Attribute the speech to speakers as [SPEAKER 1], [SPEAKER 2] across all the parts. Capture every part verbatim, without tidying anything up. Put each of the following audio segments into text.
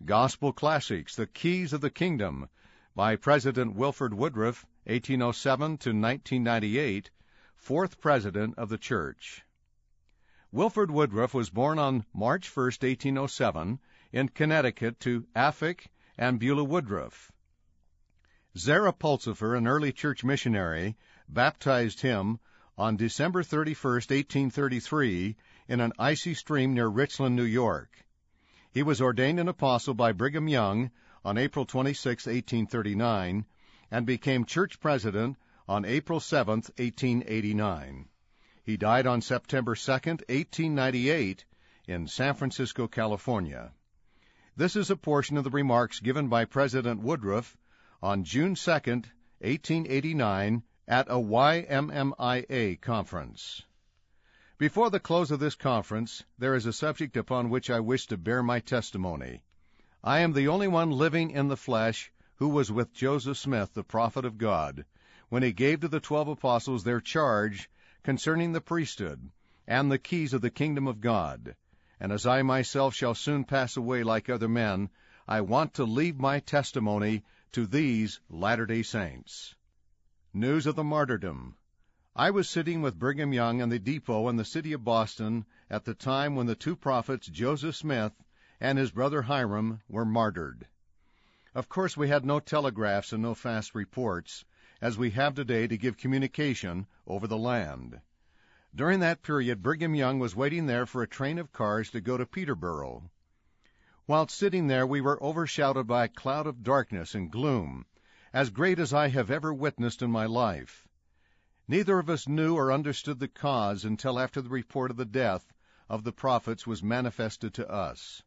[SPEAKER 1] Gospel Classics, The Keys of the Kingdom, by President Wilford Woodruff, eighteen oh seven to nineteen ninety-eight, fourth President of the Church. Wilford Woodruff was born on March first, eighteen oh seven, in Connecticut to Afik and Beulah Woodruff. Zara Pulsifer, an early church missionary, baptized him on December thirty-first, eighteen thirty-three, in an icy stream near Richland, New York. He was ordained an apostle by Brigham Young on April twenty-sixth, eighteen thirty-nine, and became church president on April seventh, eighteen eighty-nine. He died on September second, eighteen ninety-eight, in San Francisco, California. This is a portion of the remarks given by President Woodruff on June second, eighteen eighty-nine, at a Y M M I A conference. Before the close of this conference, there is a subject upon which I wish to bear my testimony. I am the only one living in the flesh who was with Joseph Smith, the prophet of God, when he gave to the twelve apostles their charge concerning the priesthood and the keys of the kingdom of God. And as I myself shall soon pass away like other men, I want to leave my testimony to these Latter-day Saints. News of the martyrdom. I was sitting with Brigham Young in the depot in the city of Boston at the time when the two prophets, Joseph Smith and his brother Hiram, were martyred. Of course, we had no telegraphs and no fast reports, as we have today to give communication over the land. During that period, Brigham Young was waiting there for a train of cars to go to Peterborough. While sitting there, we were overshadowed by a cloud of darkness and gloom, as great as I have ever witnessed in my life. Neither of us knew or understood the cause until after the report of the death of the prophets was manifested to us.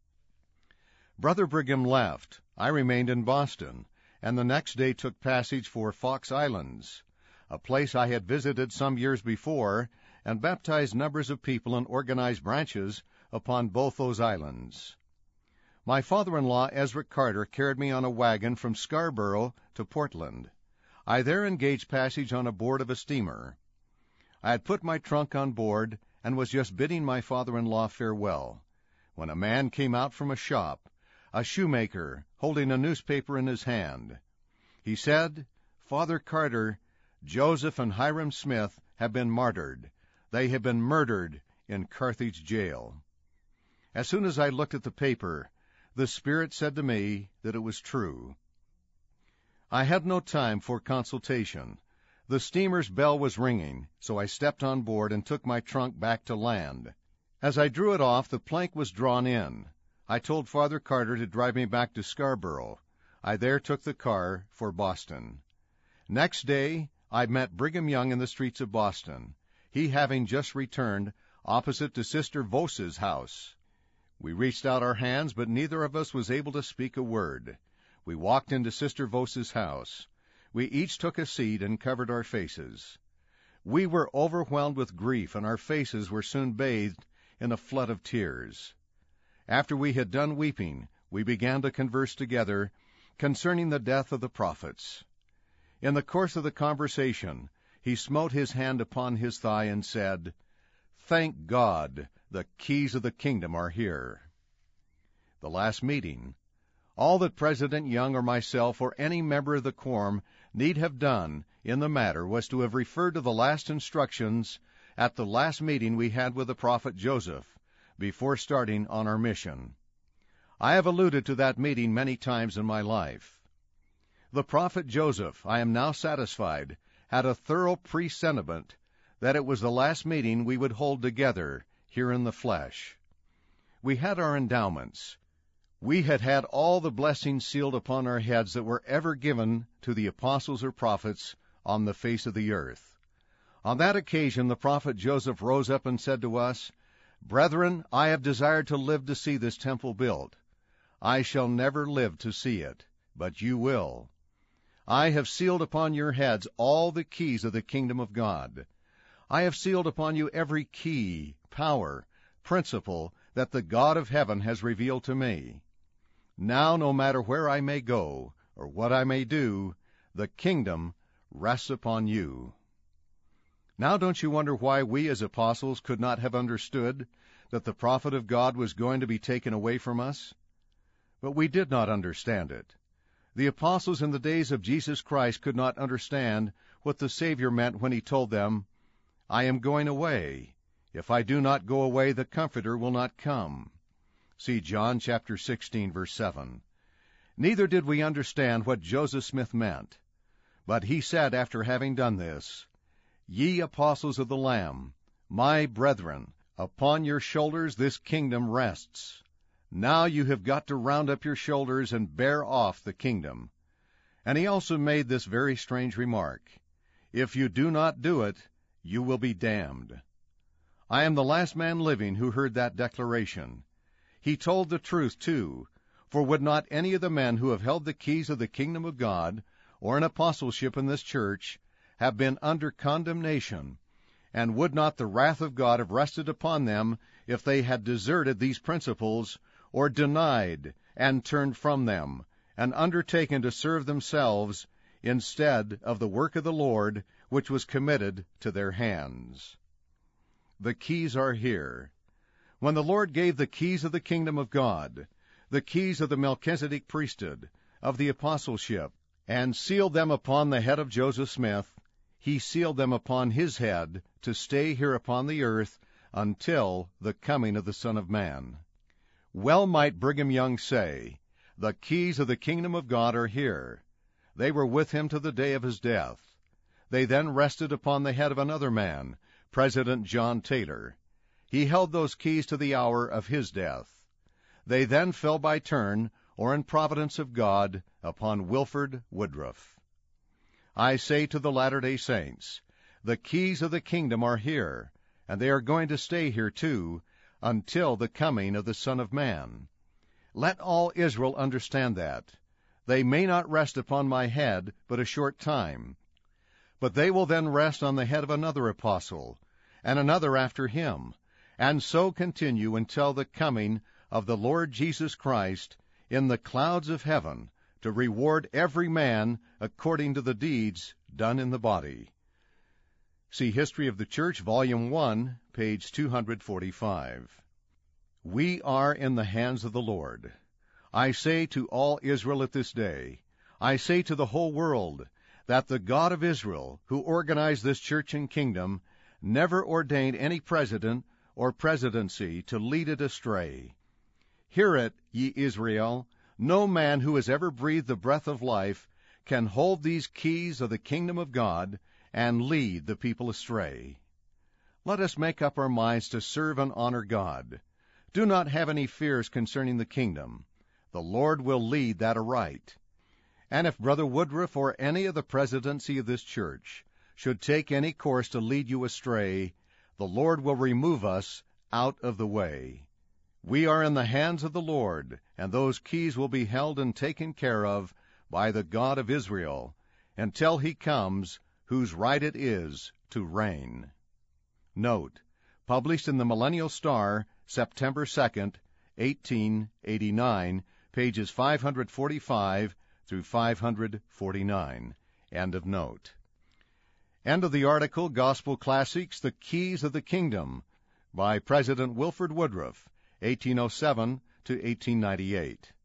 [SPEAKER 1] Brother Brigham left. I remained in Boston, and the next day took passage for Fox Islands, a place I had visited some years before, and baptized numbers of people and organized branches upon both those islands. My father-in-law, Ezra Carter, carried me on a wagon from Scarborough to Portland. I there engaged passage on a board of a steamer. I had put my trunk on board and was just bidding my father-in-law farewell, when a man came out from a shop, a shoemaker, holding a newspaper in his hand. He said, "Father Carter, Joseph and Hiram Smith have been martyred. They have been murdered in Carthage jail." As soon as I looked at the paper, the Spirit said to me that it was true. I had no time for consultation. The steamer's bell was ringing, so I stepped on board and took my trunk back to land. As I drew it off, the plank was drawn in. I told Father Carter to drive me back to Scarborough. I there took the car for Boston. Next day, I met Brigham Young in the streets of Boston, he having just returned opposite to Sister Vose's house. We reached out our hands, but neither of us was able to speak a word. We walked into Sister Vose's house. We each took a seat and covered our faces. We were overwhelmed with grief, and our faces were soon bathed in a flood of tears. After we had done weeping, we began to converse together concerning the death of the prophets. In the course of the conversation, he smote his hand upon his thigh and said, "Thank God, the keys of the kingdom are here." The last meeting. All that President Young or myself or any member of the quorum need have done in the matter was to have referred to the last instructions at the last meeting we had with the prophet Joseph before starting on our mission. I have alluded to that meeting many times in my life. The prophet Joseph, I am now satisfied, had a thorough presentiment that it was the last meeting we would hold together here in the flesh. We had our endowments. We had had all the blessings sealed upon our heads that were ever given to the apostles or prophets on the face of the earth. On that occasion the prophet Joseph rose up and said to us, "Brethren, I have desired to live to see this temple built. I shall never live to see it, but you will. I have sealed upon your heads all the keys of the kingdom of God. I have sealed upon you every key, power, principle that the God of heaven has revealed to me. Now, no matter where I may go, or what I may do, the kingdom rests upon you." Now don't you wonder why we as apostles could not have understood that the prophet of God was going to be taken away from us? but we did not understand it. The apostles in the days of Jesus Christ could not understand what the Savior meant when he told them, "I am going away. If I do not go away, the Comforter will not come." See John chapter sixteen, verse seven. Neither did we understand what Joseph Smith meant. But he said after having done this, "Ye apostles of the Lamb, my brethren, upon your shoulders this kingdom rests. Now you have got to round up your shoulders and bear off the kingdom." And he also made this very strange remark, "If you do not do it, you will be damned." I am the last man living who heard that declaration. He told the truth, too, for would not any of the men who have held the keys of the kingdom of God, or an apostleship in this church, have been under condemnation, and would not the wrath of God have rested upon them if they had deserted these principles, or denied and turned from them, and undertaken to serve themselves instead of the work of the Lord, which was committed to their hands? The keys are here. When the Lord gave the keys of the kingdom of God, the keys of the Melchizedek priesthood, of the apostleship, and sealed them upon the head of Joseph Smith, he sealed them upon his head to stay here upon the earth until the coming of the Son of Man. Well might Brigham Young say, "The keys of the kingdom of God are here." They were with him to the day of his death. They then rested upon the head of another man, President John Taylor. He held those keys to the hour of his death. They then fell by turn, or in providence of God, upon Wilford Woodruff. I say to the Latter-day Saints, the keys of the kingdom are here, and they are going to stay here too, until the coming of the Son of Man. Let all Israel understand that. They may not rest upon my head but a short time, but they will then rest on the head of another apostle, and another after him, and so continue until the coming of the Lord Jesus Christ in the clouds of heaven to reward every man according to the deeds done in the body. See History of the Church, Volume one, page two forty-five. We are in the hands of the Lord. I say to all Israel at this day, I say to the whole world, that the God of Israel, who organized this church and kingdom, never ordained any president or presidency to lead it astray. Hear it, ye Israel, no man who has ever breathed the breath of life can hold these keys of the kingdom of God and lead the people astray. Let us make up our minds to serve and honor God. Do not have any fears concerning the kingdom. The Lord will lead that aright. And if Brother Woodruff or any of the presidency of this church should take any course to lead you astray, the Lord will remove us out of the way. We are in the hands of the Lord, and those keys will be held and taken care of by the God of Israel, until he comes, whose right it is to reign. Note, published in the Millennial Star, September second, eighteen eighty-nine, pages five forty-five through five forty-nine. End of note. End of the article, Gospel Classics, The Keys of the Kingdom, by President Wilford Woodruff, eighteen oh seven to eighteen ninety-eight.